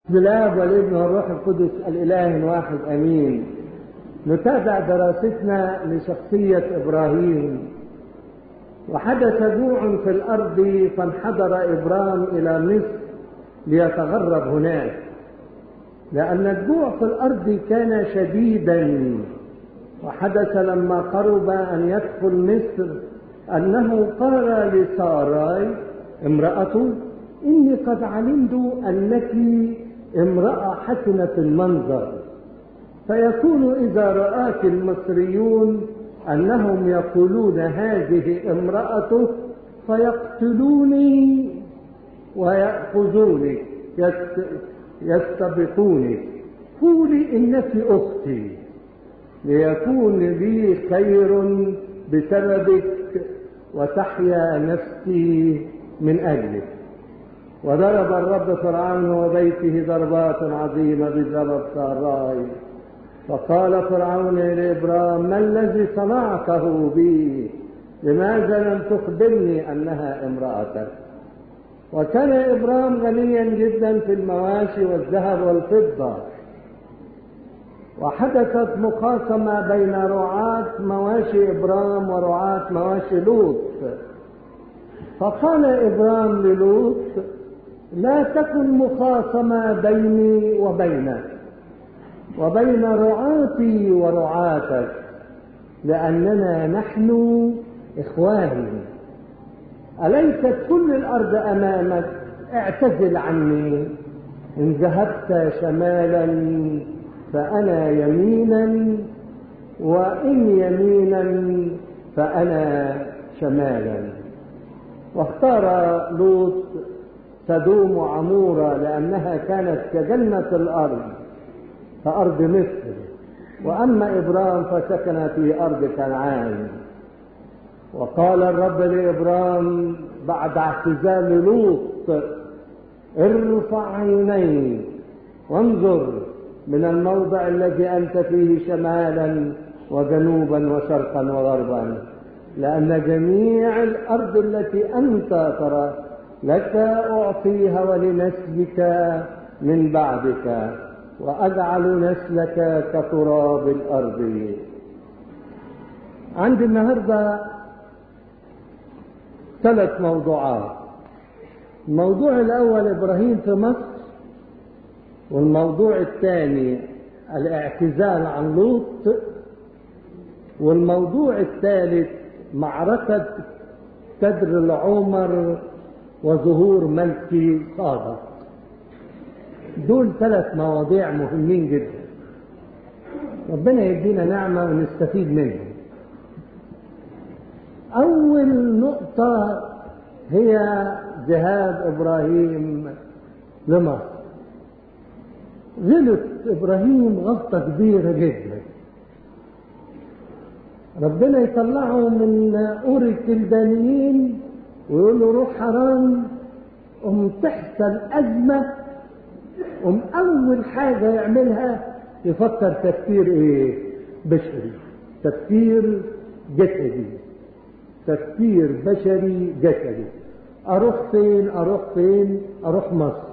بسم الله والابن والروح القدس الإله الواحد أمين. نتابع دراستنا لشخصية إبراهيم. وحدث جوع في الأرض فانحدر إبرام إلى مصر ليتغرب هناك، لأن الجوع في الأرض كان شديدا. وحدث لما قرب أن يدخل مصر أنه قال لساراي امرأته: إني قد علمت أنك امرأة حسنة المنظر، فيكون إذا رآك المصريون أنهم يقولون هذه امرأته فيقتلوني ويأخذوني يستبقوني. قولي إنك أختي ليكون لي خير بسببك وتحيا نفسي من أجلك. وضرب الرب فرعون وبيته ضربات عظيمة بسبب ساراي. فقال فرعون لإبرام: ما الذي صنعته بي؟ لماذا لم تخبرني أنها امرأتك؟ وكان إبرام غنيا جدا في المواشي والذهب والفضة. وحدثت مخاصمة بين رعاة مواشي إبرام ورعاة مواشي لوط. فقال إبرام للوط: لا تكن مخاصمة بيني وبينك وبين رعاتي ورعاتك، لأننا نحن إخوان. أليست كل الأرض أمامك؟ اعتزل عني. إن ذهبت شمالا فأنا يمينا، وإن يمينا فأنا شمالا. واختار لوط سدوم وعمورة لأنها كانت كجنة الأرض كأرض مصر، وأما إبرام فسكن في أرض كنعان. وقال الرب لإبرام بعد اعتزال لوط: ارفع عينيك وانظر من الموضع الذي أنت فيه شمالا وجنوبا وشرقا وغربا، لأن جميع الأرض التي أنت ترى لك أعطيها ولنسلك من بعدك، وأجعل نسلك كتراب الأرض. عندي النهاردة 3 موضوعات. الموضوع الأول إبراهيم في مصر، والموضوع الثاني الاعتزال عن لوط، والموضوع الثالث معركة كدر العمر وظهور ملكي صادق. دول 3 مواضيع مهمين جدا، ربنا يدينا نعمة ونستفيد منهم. أول نقطة هي ذهاب إبراهيم لمصر. غلط إبراهيم غلطة كبيرة جدا. ربنا يطلعه من أور الكلدانيين ويقول له روح حران، تحصل أزمة، أول حاجة يعملها يفكر تفكير إيه؟ بشري، تفكير جسدي، تفكير بشري جسدي. أروح فين؟ أروح فين؟ أروح مصر.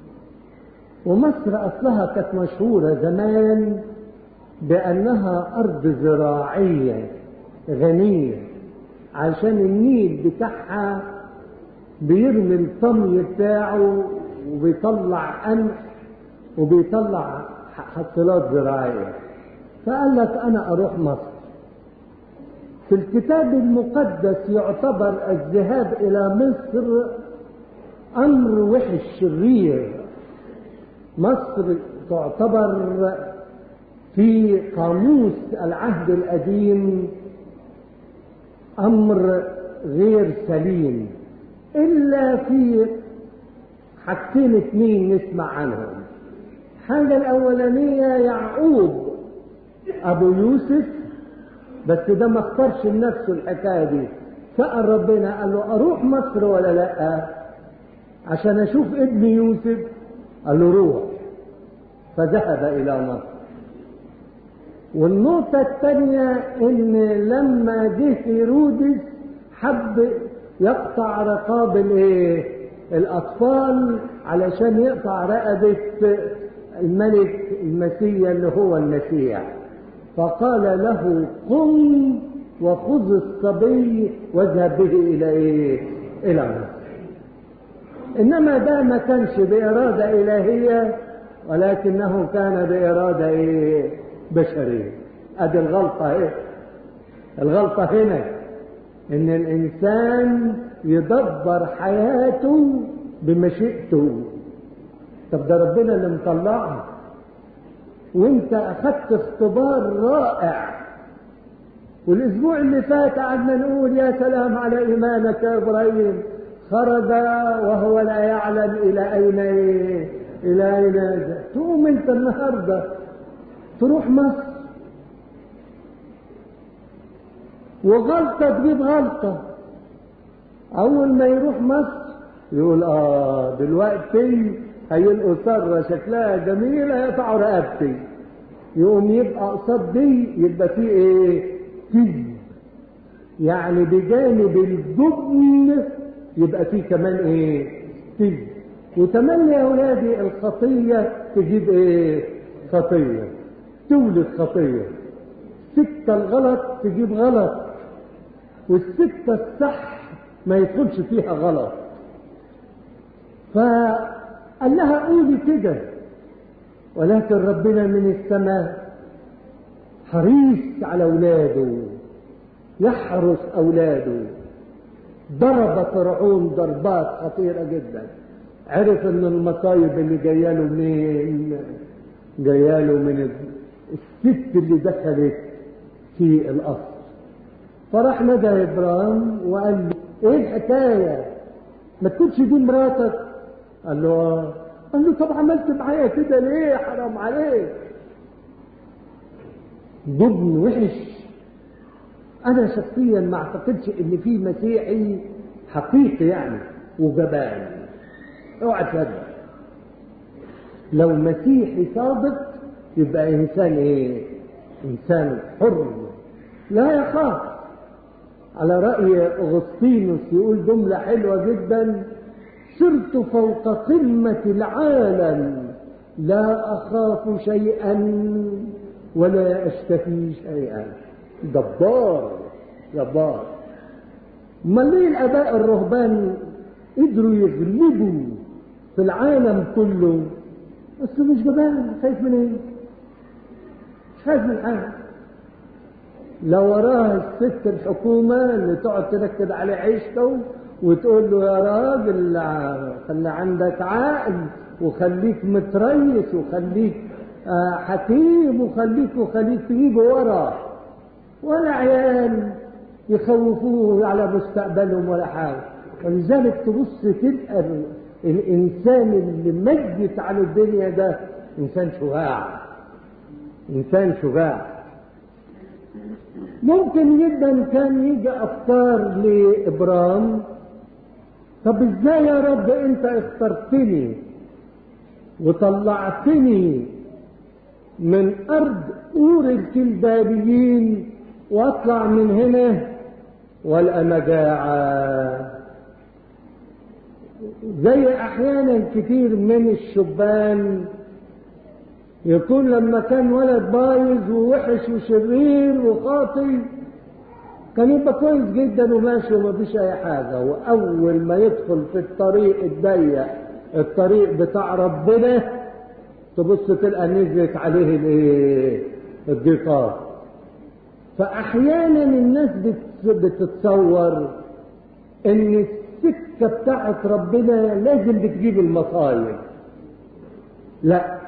ومصر أصلها كانت مشهورة زمان بأنها أرض زراعية غنية، عشان النيل بتاعها بيرمي الطمي بتاعه وبيطلع قمح وبيطلع حصيلات زراعية. فقال لك أنا أروح مصر. في الكتاب المقدس يعتبر الذهاب إلى مصر أمر وحش شرير. مصر تعتبر في قاموس العهد القديم أمر غير سليم، إلا في حاجتين 2 نسمع عنهم. الحاجة الأولانية يعقوب أبو يوسف، بس ده ما اختارش لنفسه الحكاية دي، سأل ربنا قال له أروح مصر ولا لأ عشان أشوف ابن يوسف؟ قال له روح، فذهب إلى مصر. والنقطة الثانية إن لما جه هيرودس حب يقطع رقاب الأطفال علشان يقطع رقبة الملك المسيح اللي هو المسيح. فقال له قم وخذ الصبي واذهب به إلى إيه؟ إلى مصر. إنما ده ما كانش بإرادة إلهية، ولكنه كان بإرادة إيه؟ بشرية. أدي الغلطة إيه؟ الغلطة هنا إن الإنسان يدبر حياته بمشيئته. طب ده ربنا اللي مطلعه، وانت أخذت اختبار رائع. والأسبوع اللي فات قعدنا نقول يا سلام على إيمانك يا إبراهيم، خرج وهو لا يعلم إلى أين إلى أين. تقوم أنت النهارده تروح مصر، وغلطة تجيب غلطة. أول ما يروح مصر يقول دلوقتي هيلقوا سرة شكلها جميلة يقطعوا رقبتي. يقوم يبقى قصاد دي يبقى فيه إيه؟ كذب. يعني بجانب الجبن يبقى فيه كمان إيه؟ كذب. وتملي يا أولادي الخطية تجيب إيه؟ خطية، تولد خطية. السكة الغلط تجيب غلط، والسكة الصح ما يدخلش فيها غلط. فقال لها قولي كده، ولكن ربنا من السماء حريص على أولاده، يحرس أولاده. ضرب فرعون ضربات خطيرة جدا. عرف ان المصايب اللي جاياله منين؟ جاياله من الست اللي دخلت في القصر. فراح نادى ابراهيم وقال له ايه الحكايه؟ ما تكونش دي مراتك؟ قال له قال له طب عملت معايا كده ليه؟ حرام عليك. جبن وحش. انا شخصيا ما اعتقدش ان في مسيحي حقيقي يعني وجبان. اوعى تصدق. لو مسيحي صادق يبقى انسان ايه؟ انسان حر لا يخاف. على رأي أغسطينوس يقول جملة حلوة جدا: سرت فوق قمة العالم لا أخاف شيئا ولا أشتهي شيئا. جبار جبار. امال ليه الآباء الرهبان قدروا يغلبوا في العالم كله؟ بس مش جبان. خايف من ايه؟ مش خايف من حاجة. لو وراه الست الحكومة اللي تقعد تنكد عليه عيشته وتقول له يا راجل خلي عندك عقل وخليك متريس وخليك حكيم وخليك تجيبه وراه، ولا عيال يخوفوه على مستقبلهم ولا حاجة. ولذلك تبص تلقى الإنسان اللي مجت على الدنيا ده إنسان شجاع، إنسان شجاع. ممكن جدا كان يجي أفكار لإبرام: طب إزاي يا رب أنت اخترتني وطلعتني من أرض أور الكلدانيين وأطلع من هنا والقى مجاعة؟ زي أحيانا كتير من الشبان يكون لما كان ولد بايظ ووحش وشرير وخاطي كان يبقى كويس جدا وماشي ومفيش أي حاجة، وأول ما يدخل في الطريق الضيق الطريق بتاع ربنا تبص تلقى نزلت عليه الضيقات. فأحيانا الناس بتتصور إن السكة بتاعت ربنا لازم بتجيب المصايب. لا،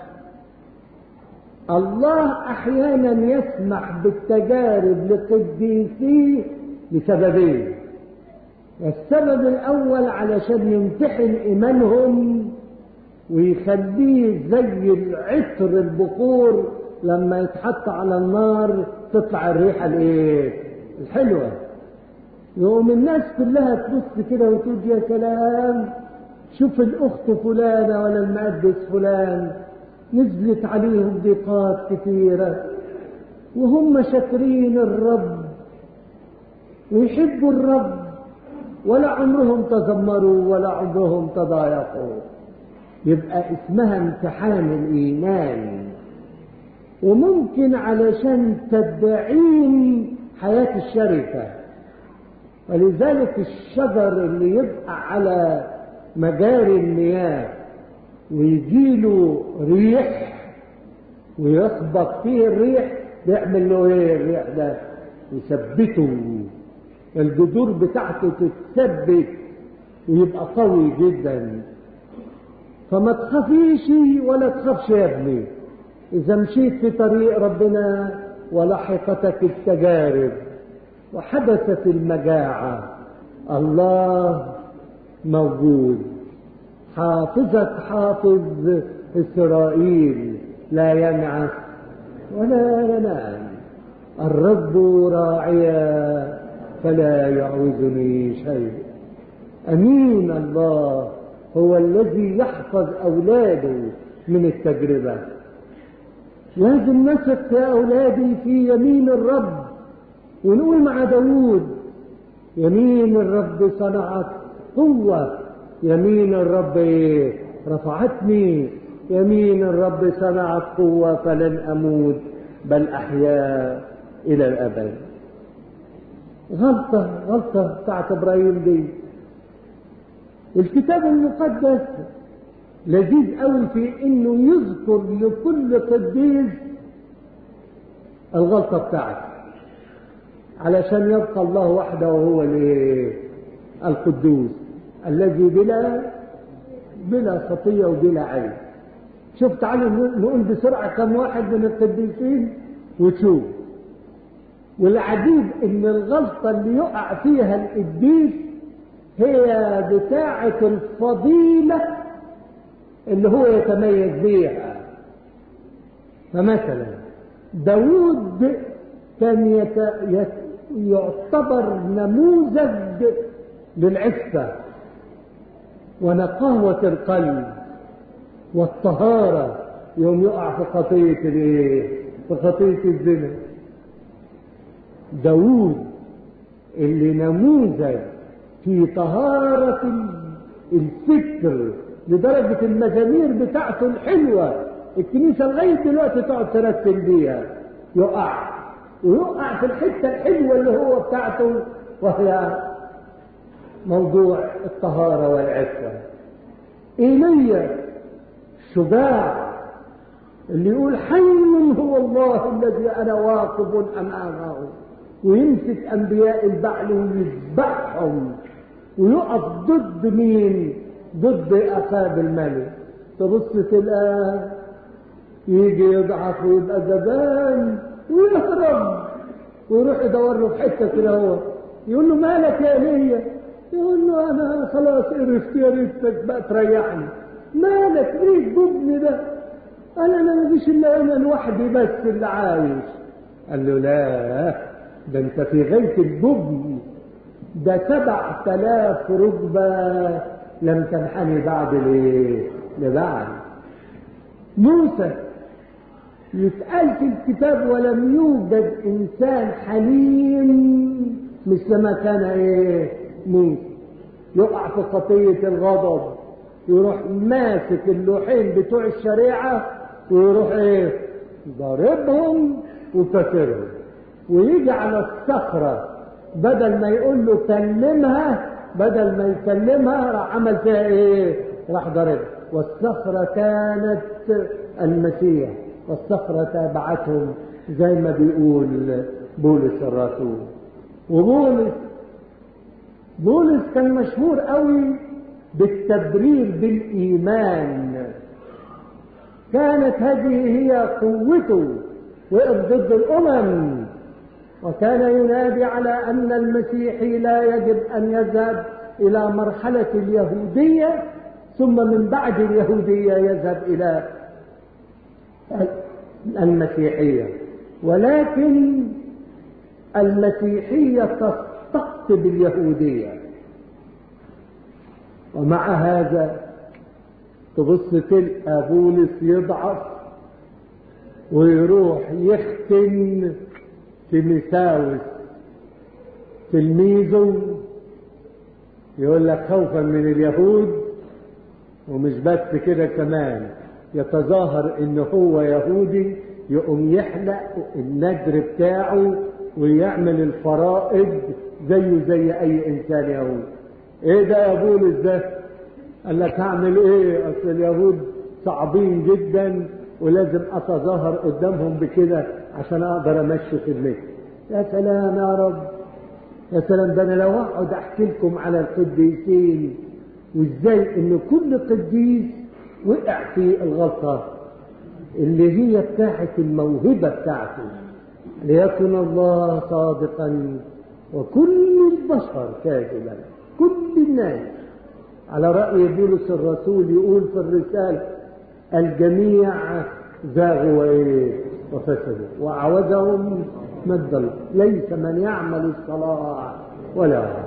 الله أحيانا يسمح بالتجارب لقديسيه لسببين. السبب الأول علشان يمتحن إيمانهم ويخليه زي العطر البخور لما يتحط على النار تطلع الريحة الحلوة. يوم الناس كلها تبص كده وتقول يا سلام، شوف الأخت فلانة ولا المقدس فلان نزلت عليهم ضيقات كثيرة وهم شاكرين الرب ويحبوا الرب ولا عمرهم تذمروا ولا عمرهم تضايقوا. يبقى اسمها امتحان الإيمان، وممكن علشان تدعين حياة الشركة. ولذلك الشجر اللي يبقى على مجاري المياه ويجيله ريح ويخبط فيه الريح، بيعمل له ايه الريح ده؟ يثبته، الجذور بتاعته تتثبت ويبقى قوي جدا. فما تخافيش ولا تخافش يا ابني اذا مشيت في طريق ربنا ولحقتك التجارب وحدثت المجاعة، الله موجود. حافظ إسرائيل لا ينعس ولا ينام، الرب راعيا فلا يعوزني شيء. أمين الله هو الذي يحفظ أولاده من التجربة. لازم نثق يا أولادي في يمين الرب، ونقول مع داود: يمين الرب صنعت قوة، يمين الرب رفعتني، يمين الرب صنعت قوة فلن أموت بل أحيا إلى الأبد. غلطة بتاعت إبراهيم دي. الكتاب المقدس لذيذ قوي في إنه يذكر لكل قديس الغلطة بتاعته، علشان يبقى الله وحده وهو القدوس الذي بلا خطية وبلا عيب. شوف تعالوا نقول بسرعة كم واحد من القديسين وتشوف. والعجيب ان الغلطة اللي يقع فيها القديس هي بتاعة الفضيلة اللي هو يتميز بيها. فمثلا داود كان يعتبر نموذج للعفة ونقاوة القلب والطهارة، يوم يقع في خطية الزنا. داود اللي نموذج في طهارة الفكر لدرجة المزامير بتاعته الحلوة الكنيسة لغاية دلوقتي تقعد ترتل بيها، ويقع في الحتة الحلوة اللي هو بتاعته، وهي موضوع الطهارة والعفة. إيليا شجاع اللي يقول: حي هو الله الذي أنا واقف أمامه، ويمسك أنبياء البعل ويذبحهم ويقف ضد مين؟ ضد أخاب الملك. تبص تلقاه يجي يضعف ويبقى جبان ويهرب ويروح يدور له في حته كده، هو يقول له: مالك يا ايليا؟ يقول له: انا خلاص قرفت، يا ريتك بقى تريحني. مالك ليه الجبن ده؟ انا ما فيش الا انا لوحدي بس اللي عايش. قال له: لا، ده انت في غايه الجبن، ده 7000 ركبه لم تنحني بعد لبعد. موسى يتقال في الكتاب: ولم يوجد انسان حليم مثل ما كان موسى. يقع في خطية الغضب، يروح ماسك اللوحين بتوع الشريعة ويروح ضاربهم وكسرهم، ويجي على الصخرة بدل ما يقول له كلمها، بدل ما يكلمها راح عمل فيها راح ضربها. والصخرة كانت المسيح، والصخرة تابعتهم زي ما بيقول بولس الرسول. وبولس كان مشهور قوي بالتبرير بالإيمان، كانت هذه هي قوته، وقف ضد الأمم، وكان ينادي على أن المسيحي لا يجب أن يذهب إلى مرحلة اليهودية ثم من بعد اليهودية يذهب إلى المسيحية، ولكن المسيحية تستقطب اليهودية. ومع هذا تبص تلقى بولس يضعف ويروح يختن تيموثاوس تلميذه يقول لك خوفا من اليهود، ومش بس كده كمان يتظاهر ان هو يهودي، يقوم يحلق الندر بتاعه ويعمل الفرائض زيه زي اي انسان يهودي. ايه ده يا بولس ده؟ قال لك هعمل ايه؟ اصل اليهود صعبين جدا ولازم اتظاهر قدامهم بكده عشان اقدر امشي خدمتي. يا سلام يا رب، يا سلام، ده انا لو اقعد احكي لكم على القديسين وازاي ان كل قديس وقع في الغلطه اللي هي بتاعت الموهبه بتاعته. ليكن الله صادقا وكل البشر كاذبا، كل الناس. على رأي بولس الرسول يقول في الرسالة: الجميع زاغوا وفسدوا وأعوزهم مجد الله، ليس من يعمل الصلاح ولا واحد.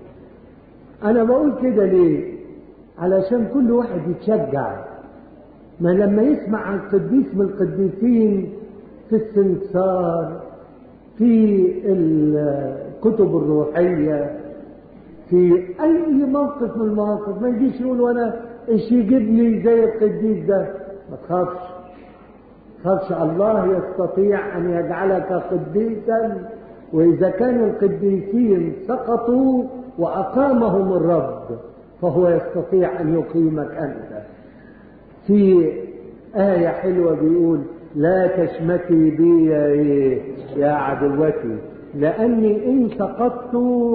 أنا بقول كده ليه؟ علشان كل واحد يتشجع، ما لما يسمع عن قديس من القديسين في السنكسار، في الكتب الروحية، في أي موقف من المواقف، ما يجيش يقول وأنا إيش يجيبني زي القديس ده. ما تخافش، الله يستطيع أن يجعلك قديسا، وإذا كان القديسين سقطوا وأقامهم الرب فهو يستطيع أن يقيمك أنت. في آية حلوة بيقول: لا تشمتي بي يا عدوتي، لأني إن سقطت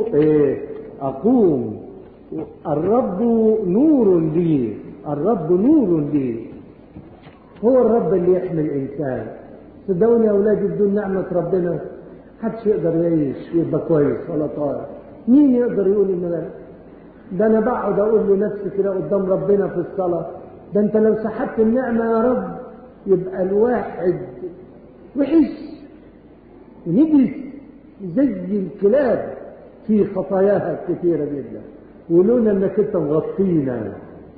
أقوم. الرب نور لي، الرب نور لي. هو الرب اللي يحمي الإنسان. صدقوني يا أولادي، بدون نعمة ربنا محدش يقدر يعيش ويبقى كويس ولا طاير. مين يقدر يقول إن ده أنا بقعد أقول لنفسي كده قدام ربنا في الصلاة: ده أنت لو سحبت النعمة يا رب يبقى الواحد وحش ونجس زي الكلاب في خطاياها كثيرة جدا، ولولا انك انت مغطينا.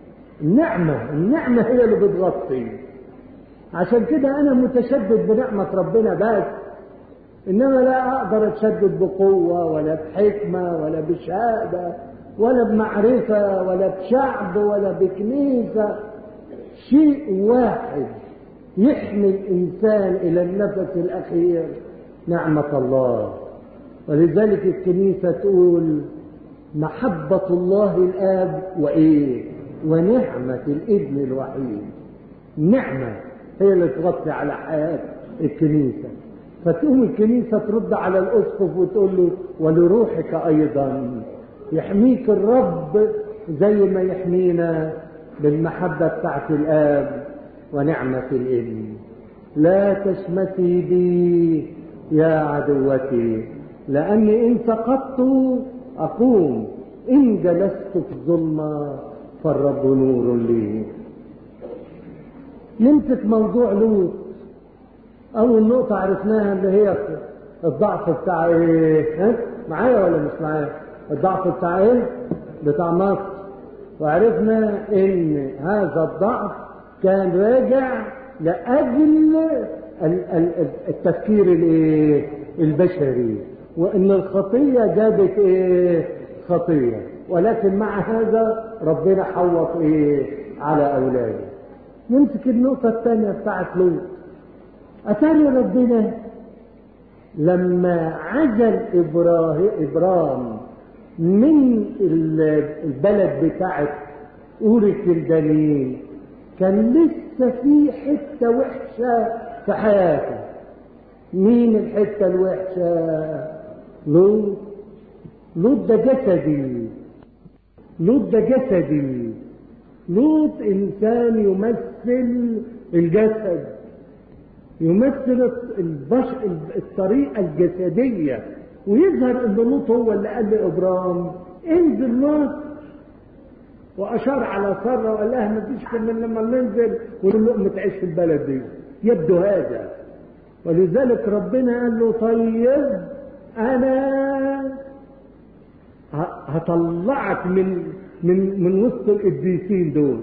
النعمة هي اللي بتغطي. عشان كده انا متشدد بنعمة ربنا بس، انما لا اقدر اتشدد بقوة ولا بحكمة ولا بشهادة ولا بمعرفة ولا بشعب ولا بكنيسة. شيء واحد يحمي الانسان الى النفس الاخير: نعمة الله. ولذلك الكنيسة تقول: محبة الله الآب ونعمة الابن الوحيد. نعمة هي اللي تغطي على حياة الكنيسة. فتقوم الكنيسة ترد على الأسقف وتقول له: ولروحك أيضا يحميك الرب زي ما يحمينا بالمحبة بتاعت الآب ونعمة الابن. لا تشمتي بي يا عدوتي، لأني إن سقطت أقوم، إن جلست في الظلمة فالرب نور لي. نمسك موضوع لوط. أول نقطة عرفناها اللي هي الضعف بتاع إيه؟ معايا ولا مش معايا؟ الضعف بتاع إيه؟ بتاع مصر. وعرفنا إن هذا الضعف كان راجع لأجل التفكير البشري، وإن الخطية جابت خطية، ولكن مع هذا ربنا حوط على أولاده. نمسك النقطة الثانية بتاعت لوط. أتاري ربنا لما عزل إبرام من البلد بتاعت أور الكلدانيين كان لسه في حتة وحشة في حياته. مين الحتة الوحشة؟ لوط ده جسدي. لوط إنسان يمثل الجسد، يمثل الطريقة الجسدية، ويظهر ان لوط هو اللي قال لإبرام: انزل مصر. وأشار على سارة وقال لها: ما فيش كنا لما ننزل ونقوم تعيش في البلد دي. يبدو هذا، ولذلك ربنا قال له: طيب أنا هطلعك من وسط القديسين دول.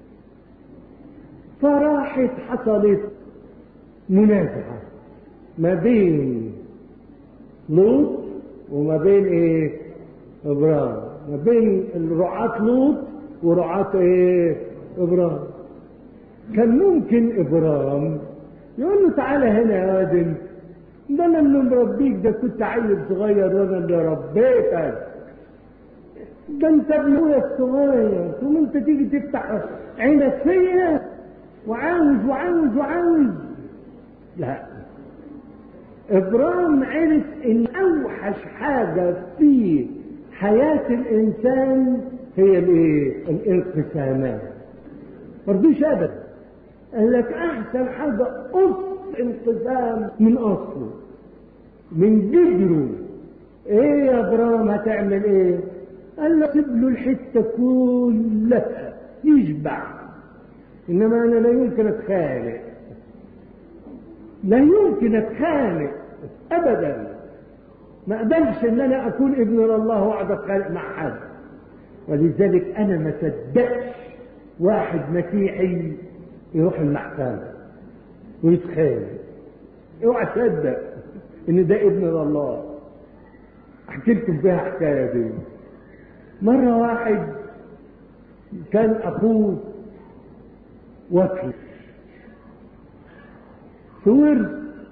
فراحت حصلت منازعة ما بين لوط وما بين إبرام. ما بين الرعاة لوط ورعاة ايه؟ ابرام. كان ممكن ابرام يقول له تعالى هنا يا واد، ده انا اللي مربيك، ده كنت عيل صغير وانا اللي ربيتك، ده انت ابن ابويا الصغير، ثم انت تيجي تفتح عينك فيا وعاوز. لا، ابرام عرف ان اوحش حاجه في حياه الانسان هي الايه؟ الانقسامات. مرضوش ابدا، قال لك احسن حاجه قص انقسام من اصله من جذره. ايه يا ابرام هتعمل ايه؟ قال له سيب له الحته كلها يشبع، انما انا لا يمكن اتخانق، لا يمكن اتخانق ابدا، ما اقدرش ان انا اكون ابن الله واقعد اتخانق مع حد. ولذلك انا ما صدقش واحد مسيحي يروح المحكمه ويتخانق، اوعى تصدق ان ده ابن الله. احكي لكم فيها حكايه دي. مره واحد كان اخوه وكيل ورث،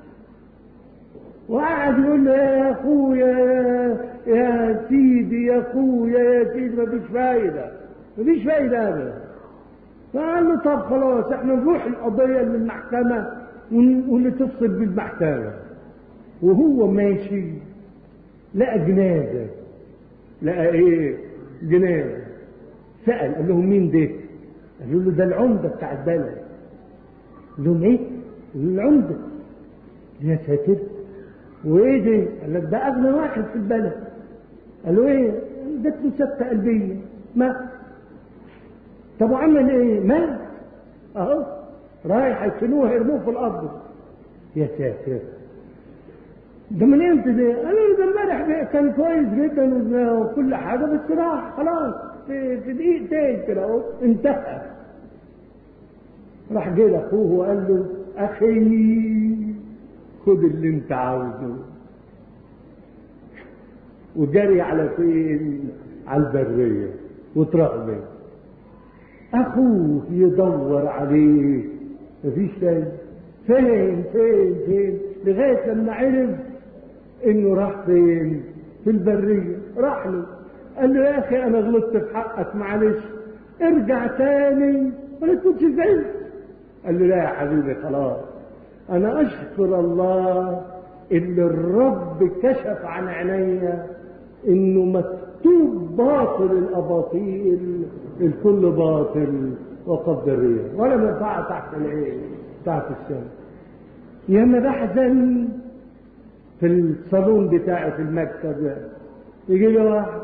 وقعد يقول له يا اخويا يا سيدي يا اخويا يا سيدي مفيش فايده ابدا. فقال له طب خلاص احنا نروح القضيه للمحكمه واللي تفصل بالمحكمه. وهو ماشي لقى جنازه، لقى ايه؟ جنازه. سأل قال لهم مين ده؟ قالوا له ده العمده بتاع البلد. قال لهم ايه؟ العمده. يا ساتر، وايه ده؟ قال لك ده اغنى واحد في البلد. قالوا ايه؟ جات له سكته قلبيه مات. طب وعمل ايه؟ مات اهو، رايح يشيلوه يرموه في الارض. يا ساتر، ده من امتى ده؟ قالوا ده امبارح كان كويس جدا وكل حاجه، بس راح خلاص في دقيقتين كده اهو انتهى. راح جه لاخوه وقال له اخي خد اللي انت عاوزه، وجري على فين؟ على البريه وترقب. اخوه يدور عليه مفيش فين لغايه لما عرف انه راح فين؟ في البريه. راح له قال له يا اخي انا غلطت في حقك معلش ارجع تاني ولا تكونش زعلت. قال له لا يا حبيبي خلاص، انا اشكر الله اللي الرب كشف عن عينيا انه مكتوب باطل الاباطيل الكل باطل وقد الريح ولا منفعه تحت العين تحت الشمس. ياما بحزن في الصالون بتاعي في المكتب، يجي لي واحد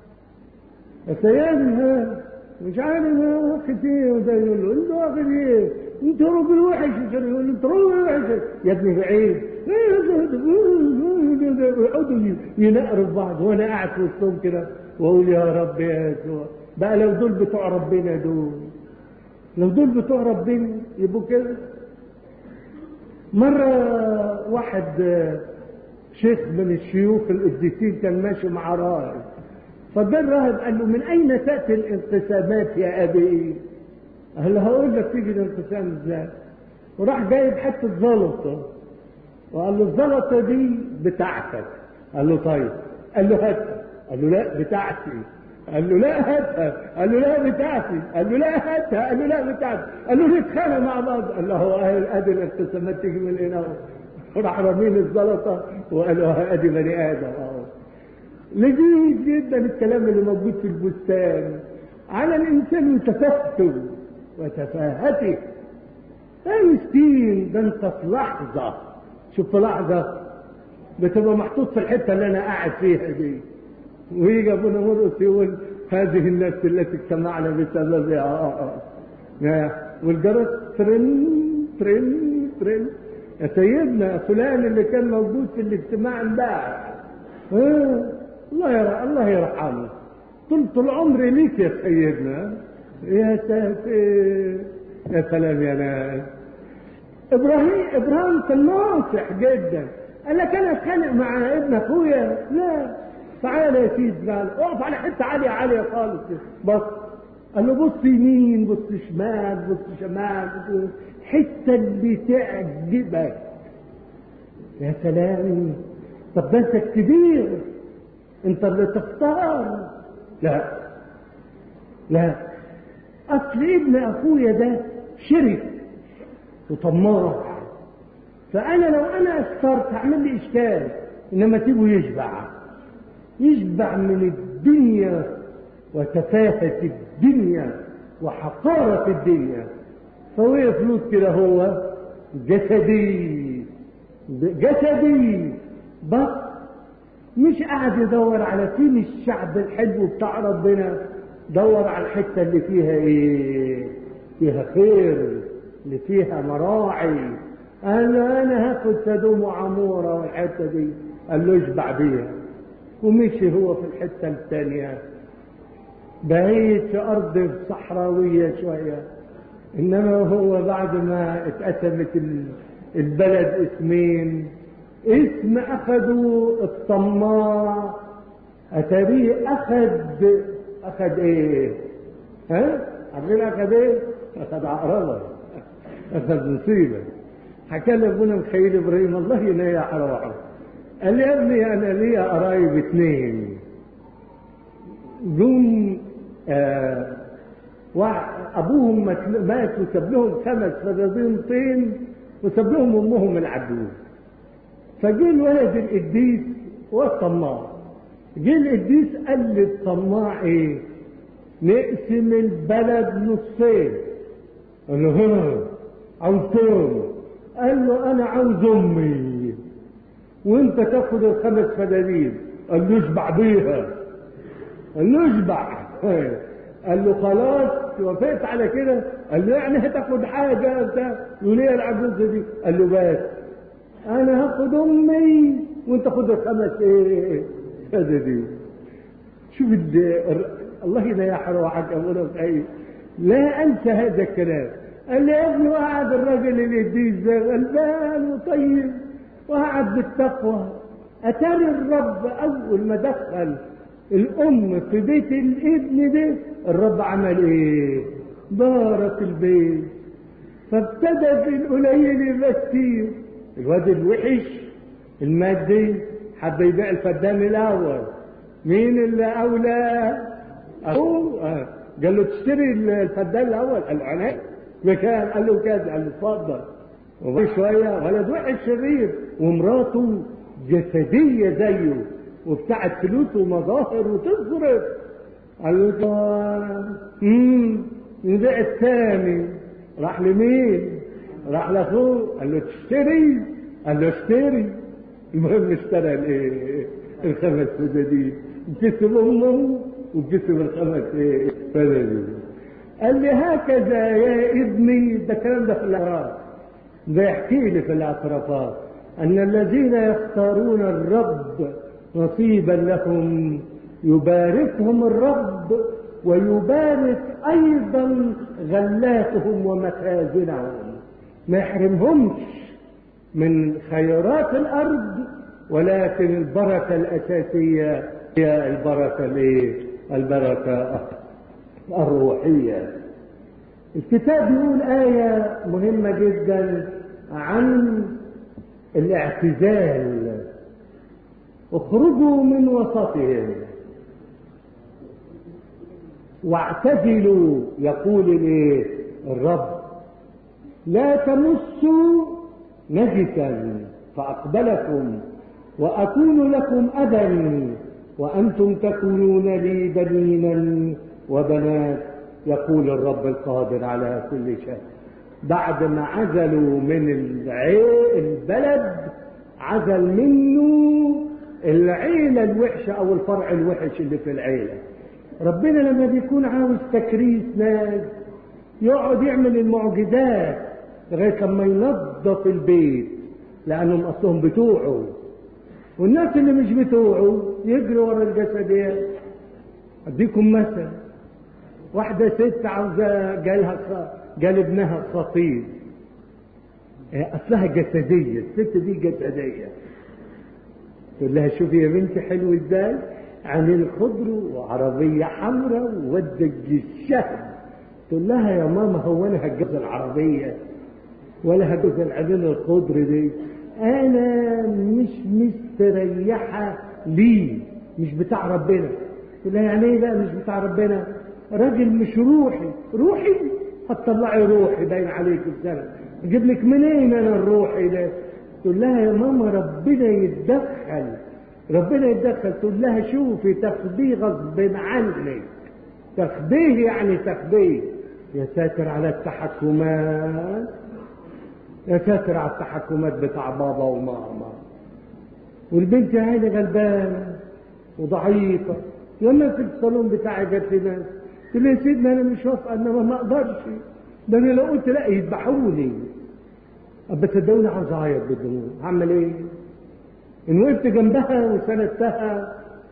سيدنا مش عارف واخد ايه، وده يقول له انت واخد ايه؟ انت راجل وحش. يقول له انت راجل وحش يا ابني بعيد. يقعدوا ينقروا في بعض وانا قاعد في وسطهم كده واقول يا رب يا يسوع بقى لو دول بتوع ربنا، لو دول بتوع ربنا يبقوا كده. مرة واحد شيخ من الشيوخ القديسين كان ماشي مع راهب، فجاء الراهب قال له من أين تأتي الانقسامات يا أبي؟ قال له هقول لك تيجي الانقسام ازاي. وراح جايب حتة زلطة وقال له الزلطة دي بتاعتك. قال له طيب. قال له هاتها. قال له لا بتاعتي. قال له لا هاتها. قال له لا بتاعتي. قال له لا هاتها. قال له لا بتاعتي. قال له نتخانق مع بعض. قال له هو ادي الانقسامات تيجي من هنا. راح رامين الزلطة وقالوا ادي بني ادم اهو. لذيذ جدا الكلام اللي موجود في البستان على الانسان وتفهته وتفاهته. يا مسكين ده انت في لحظة، شوف في لحظة بتبقى محطوط في الحتة اللي انا قاعد فيها دي، ويجي ابونا مرقس يقول هذه النفس التي اجتمعنا بسببها والجرس ترن ترن ترن. يا سيدنا فلان اللي كان موجود في الاجتماع امبارح الله يرحمه طول العمر ليك يا سيدنا. يا ساتر يا سلام يا ناس. ابراهيم كان ناصح جدا، قال لك انا اتخانق مع ابن اخويا؟ لا، تعالى يا سيدي، قال اقف على حته عاليه عاليه خالص. بص، قال له بص يمين، بص شمال، بص شمال، حته اللي تعجبك. يا سلام، طب ده انت الكبير، انت اللي تختار. لا لا، اصل ابن اخويا ده شرك وطماع، فانا لو انا اخترت هعمل لي اشكال، انما سيبه يشبع من الدنيا وتفاهة الدنيا وحقارة الدنيا. فوقف لوط كده، هو جسدي بس مش قاعد يدور على فين الشعب الحلو بتاع ربنا، دور على الحتة اللي فيها ايه، فيها خير، اللي فيها مراعي. قال له انا هاخد سدوم وعمورة والحتة دي، قال له اشبع بيها. ومشي هو في الحتة الثانية بعيد في ارض صحراوية شوية. انما هو بعد ما اتقسمت البلد اسمين، اسم اخذوا الطماع، اتاريه اخذ ايه؟ عارفين اخذ ايه؟ اخذ عقربة، اخذ مصيبة. حكى لي ابونا مخيل ابراهيم الله ينيح روحه، قال لي يا ابني انا ليا قرايب 2 جم ابوهم مات وساب لهم 5 فدادين طين وساب لهم امهم العجوز. فجه الولد القديس والطماع، جه القديس قال للطماع ايه؟ نقسم البلد نصين. قال له عاوز كام؟ قال له انا عاوز امي وانت تاخد ال5 فدادين. قال له اشبع بيها. قال له اشبع. قال له خلاص وافقت على كده؟ قال له يعني هتاخد حاجه انت وليه العجوزه دي؟ قال له بس انا هاخد امي وانت خد ال5 فدادين. شوف الله ينيح روحك ابونا مخيل، لا انسى هذا الكلام. قال لي يا ابني، وقعد الراجل القديس ده غلبان وطيب وقعد بالتقوى. اتاري الرب اول ما دخل الام في بيت الابن ده، الرب عمل ايه؟ بارك البيت. فابتدى في القليل يبقى كتير. الواد الوحش المادي حب يبيع الفدان الاول. مين اللي اولى؟ اخوه. قال له تشتري الفدان الاول؟ قال له انا بكام؟ قال له كذا. قال له اتفضل. وبعد شويه ولد واحد شرير ومراته جسديه زيه وبتاعت فلوس ومظاهر وتصرف. قال له نبيع الثاني. راح لمين؟ راح لاخوه. قال له تشتري؟ قال له اشتري. المهم اشترى الايه؟ ال5 فدادين، وكسب امه وكسب ال5 فدادين. قال لي هكذا يا ابني، ده الكلام ده في الاعتراف، ده يحكي لي في الاعترافات ان الذين يختارون الرب نصيبا لهم يباركهم الرب ويبارك ايضا غلاتهم ومخازنهم، ما يحرمهمش من خيرات الارض، ولكن البركه الاساسيه هي البركه الروحيه. الكتاب يقول آية مهمة جدا عن الاعتزال. اخرجوا من وسطهم واعتزلوا، يقول الايه؟ الرب، لا تمسوا نجسا فأقبلكم وأكون لكم أبا وأنتم تكونون لي بنينا وبنات، يقول الرب القادر على كل شيء. بعد ما عزلوا من البلد، عزل منه العيلة الوحشة أو الفرع الوحش اللي في العيلة. ربنا لما بيكون عاوز تكريس ناس يقعد يعمل المعجزات لغاية لما ينظف البيت، لأنهم أصلهم بتوعه، والناس اللي مش بتوعه يجروا ورا الجسديات. أديكم مثل، واحدة ست عاوزة جال ابنها خطيب، أصلها جسدية، الست دي جسدية. تقول لها شوفي يا بنتي حلو ازاي، عينين خضر وعربية حمراء وودج الشهد. تقول لها يا ماما هو انا هتجوز العربية ولا هتجوز العينين الخضر دي؟ انا مش مستريحة ليه، مش بتاع ربنا. تقول لها يعني ايه بقى مش بتاع ربنا؟ راجل مش روحي. روحي؟ هتطلعي روحي باين عليك السنة، اجيب لك منين انا الروحي ده؟ تقول لها يا ماما ربنا يتدخل، ربنا يتدخل. تقول لها شوفي تاخديه غصب عنك. تاخديه يعني تاخديه. يا ساتر على التحكمات، يا ساتر على التحكمات بتاع بابا وماما. والبنت هذه غلبانة وضعيفة. يوم في الصالون بتاعي جت لي ناس تقول لي يا سيدنا انا مش واثقة، انما ما اقدرش، ده انا لو قلت لا يذبحوني. ابى صدقوني عاوز اعيط بالدموع. هعمل ايه؟ ان وقفت جنبها وسندتها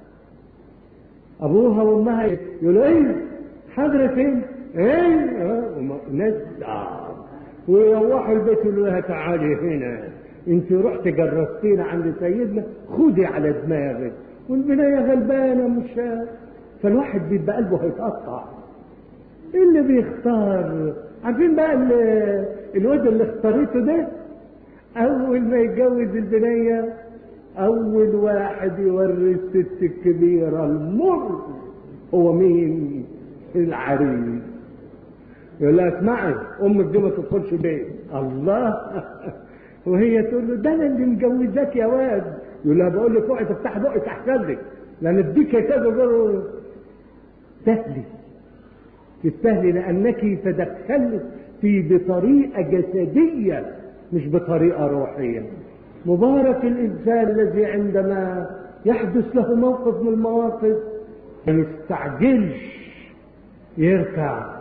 ابوها وامها يقولوا ايه حضرة فين؟ ايه ناس ويروحوا البيت يقولوا لها تعالي هنا، انت رحت جرستينا عند سيدنا، خدي على دماغك. والبنايه غلبانه مش. فالواحد بيبقى قلبه هيتقطع. اللي بيختار عارفين بقى الواد اللي اختارته ده اول ما يتجوز البنيه اول واحد يوري الست الكبيره المر هو مين؟ العريس. يقول لها اسمعي امك دي ما تدخلش بيت. الله. وهي تقول له ده انا اللي مجوزاك يا واد. يقول لها بقول لك اوعي تفتحي بقك احسن لك لان اديك كذا. تستهلي تستهلي لانك تدخلت بطريقه جسديه مش بطريقه روحيه. مبارك الانسان الذي عندما يحدث له موقف من المواقف ما يستعجلش يركع.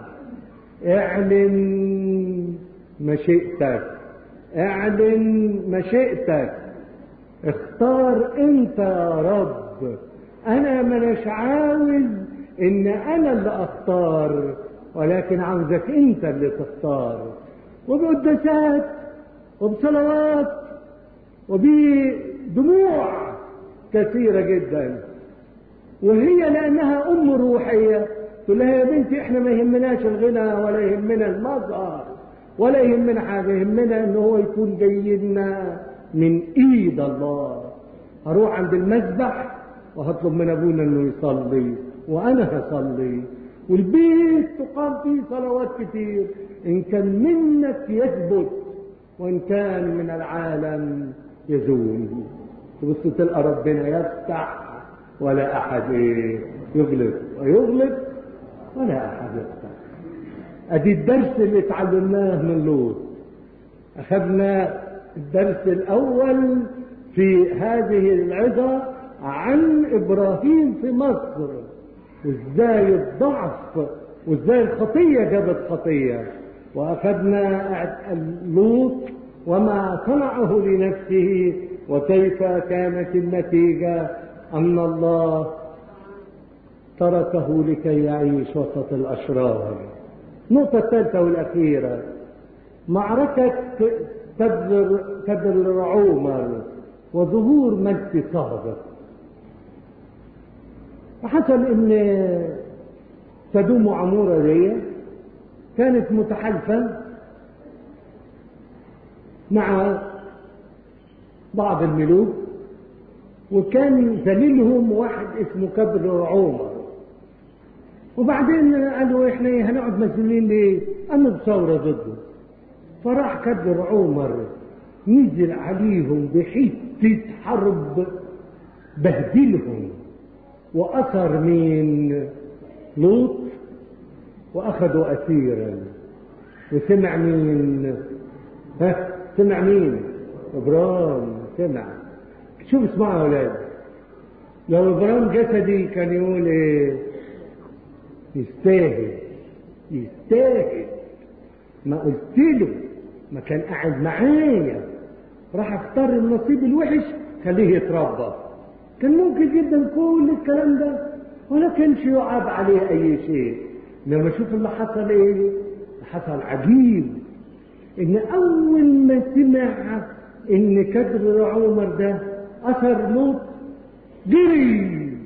اعلن مشيئتك، اعلن مشيئتك، اختار انت يا رب. انا مش عاوز ان انا اللي اختار، ولكن عاوزك انت اللي تختار. وبقداسات وبصلوات وبدموع كثيرة جدا. وهي لانها ام روحية تقول لها يا بنتي احنا ما يهمناش الغنى ولا يهمنا المظهر ولا يهمنا حاجة، يهمنا ان هو يكون جاي لنا من ايد الله. هروح عند المذبح وهطلب من ابونا انه يصلي وانا هصلي، والبيت تقام فيه صلوات كتير. ان كان منك يثبت وان كان من العالم يزول. تبص تلقى ربنا يفتح ولا احد يغلق، ويغلق ولا احد يفتح. ادي الدرس اللي اتعلمناه من لوط. اخذنا الدرس الاول في هذه العظة عن ابراهيم في مصر، وازاي الضعف وازاي الخطية جابت خطية. واخذنا لوط وما صنعه لنفسه وكيف كانت النتيجة ان الله تركه لكي يعيش وسط الاشرار. النقطة الثالثة والاخيرة معركة كدر عمر وظهور مجد صادق. وحصل ان سدوم وعمورة دي كانت متحالفة مع بعض الملوك، وكان ذليلهم واحد اسمه كدر عمر. وبعدين قالوا احنا هنقعد مسؤولين ليه؟ قاموا بثورة ضده. فراح كدر عمر نزل عليهم بحتة حرب بهدلهم، وأثر من لوط وأخذوا أسيرا. وسمع مين؟ سمع مين؟ إبرام. سمع. شوف اسمعوا يا أولاد، لو إبرام جسدي كان يقول إيه؟ يستاهل يستاهل، ما قلت له، ما كان قاعد معايا، راح اختار النصيب الوحش خليه يتربى. كان ممكن جدا كل الكلام ده ولا كانش يعاب عليه اي شيء. لما شوف اللي حصل ايه، حصل عجيب. ان اول ما سمع ان كدر عمر ده اثر لوط جري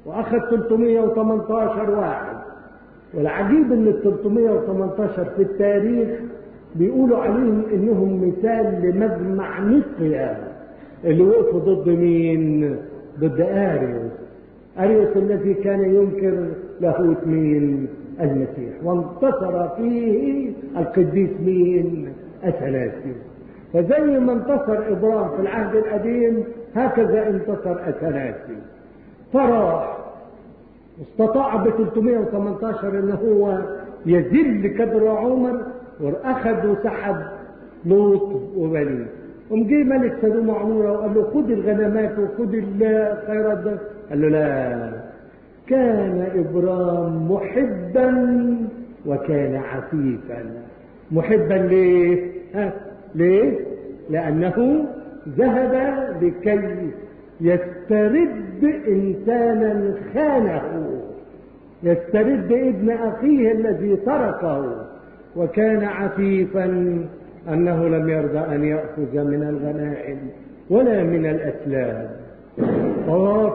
وأخذ 318 واحد. والعجيب ان ال 318 في التاريخ بيقولوا عليهم انهم مثال لمجمع نقيا اللي وقفوا ضد مين؟ ضد اريوس. اريوس الذي كان ينكر لاهوت مين؟ المسيح. وانتصر فيه القديس مين؟ اثناسيوس. فزي ما انتصر ابرام في العهد القديم هكذا انتصر اثناسيوس. فراح استطاع ب 318 ان هو يذل كبر عمر، واخذ وسحب لوط وبنيه. جه ملك سدوم وعموره وقال له خد الغنمات وخد الخيرات ده. قال له لا، كان ابرام محبا وكان عفيفا. محبا ليه؟ ليه؟ لانه ذهب لكي يسترد انسانا خانه، يسترد ابن اخيه الذي تركه. وكان عفيفا انه لم يرضى ان ياخذ من الغنائم ولا من الاسلام. وهو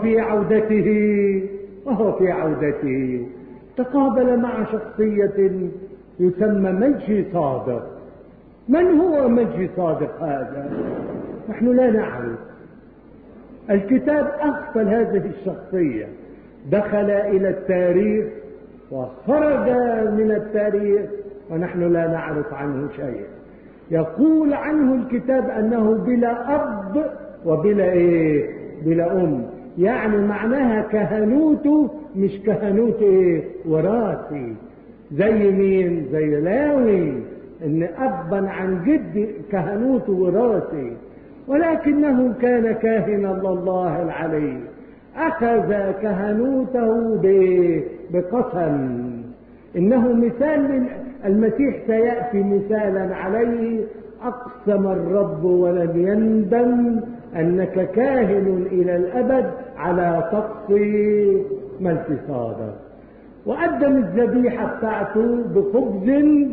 في عودته تقابل مع شخصية يسمى مجي صادق. من هو مجي صادق هذا؟ نحن لا نعرف. الكتاب أغفل هذه الشخصية، دخل إلى التاريخ وخرج من التاريخ ونحن لا نعرف عنه شيء. يقول عنه الكتاب أنه بلا أب وبلا بلا أم. يعني معناها كهنوته مش كهنوت وراثي زي مين؟ زي لاوي، ان ابا عن جد كهنوته وراثي، ولكنه كان كاهنا لله العلي. اخذ كهنوته بقسم. انه مثال المسيح سيأتي مثالا عليه. اقسم الرب ولم يندم انك كاهن الى الابد على طقس ملكيصادق. وقدم الذبيحه بتاعته بخبز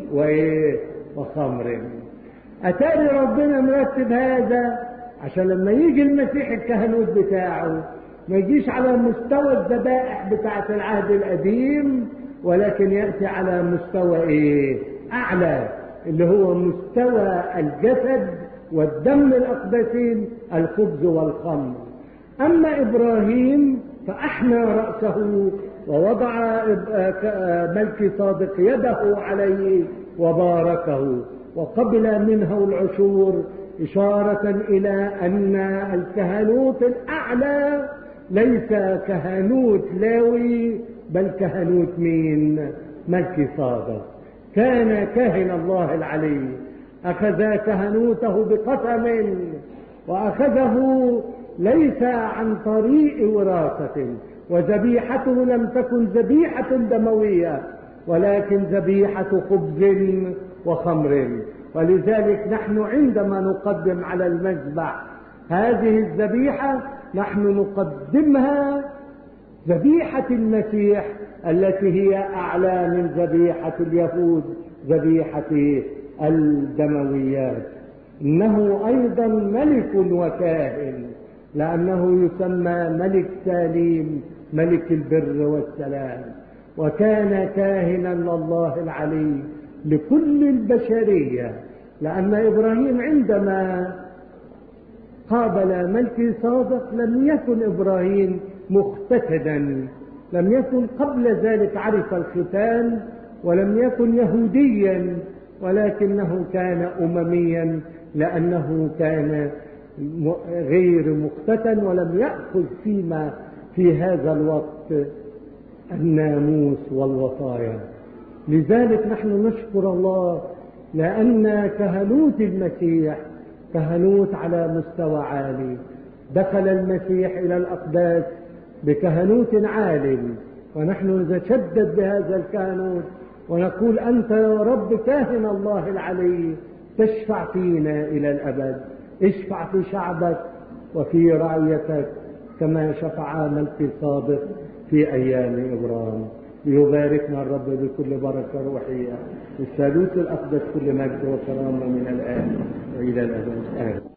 وخمر. اتاري ربنا مرتب هذا عشان لما يجي المسيح الكهنوت بتاعه ما يجيش على مستوى الذبائح بتاعه العهد القديم، ولكن ياتي على مستوى اعلى، اللي هو مستوى الجسد والدم الأقدسين، الخبز والخمر. أما إبراهيم فأحنى رأسه ووضع ملكيصادق يده عليه وباركه وقبل منه العشور، إشارة إلى أن الكهنوت الأعلى ليس كهنوت لاوي بل كهنوت مين؟ ملكيصادق. كان كاهن الله العلي. أخذ كهنوته بقسم، وأخذه ليس عن طريق وراثة، وذبيحته لم تكن ذبيحة دموية ولكن ذبيحة خبز وخمر. ولذلك نحن عندما نقدم على المذبح هذه الذبيحة نحن نقدمها ذبيحة المسيح التي هي أعلى من ذبيحة اليهود، ذبيحة الدمويات. إنه أيضا ملك وكاهن، لأنه يسمى ملك سليم، ملك البر والسلام. وكان كاهنا لله العلي لكل البشرية، لأن إبراهيم عندما قابل ملكيصادق لم يكن إبراهيم مختتنا، لم يكن قبل ذلك عرف الختان، ولم يكن يهوديا، ولكنه كان أمميا لأنه كان غير مختتن ولم يأخذ فيما في هذا الوقت الناموس والوصايا. لذلك نحن نشكر الله لأن كهنوت المسيح كهنوت على مستوى عالي. دخل المسيح إلى الأقداس بكهنوت عال، ونحن نتشدد بهذا الكهنوت ونقول أنت يا رب كاهن الله العلي، تشفع فينا إلى الأبد. اشفع في شعبك وفي رعيتك كما شفع ملكيصادق في أيام إبرام. ليباركنا الرب بكل بركة روحية، الثالوث الأقدس كل مجد وكرامة من الآن وإلى الأبد. آمين.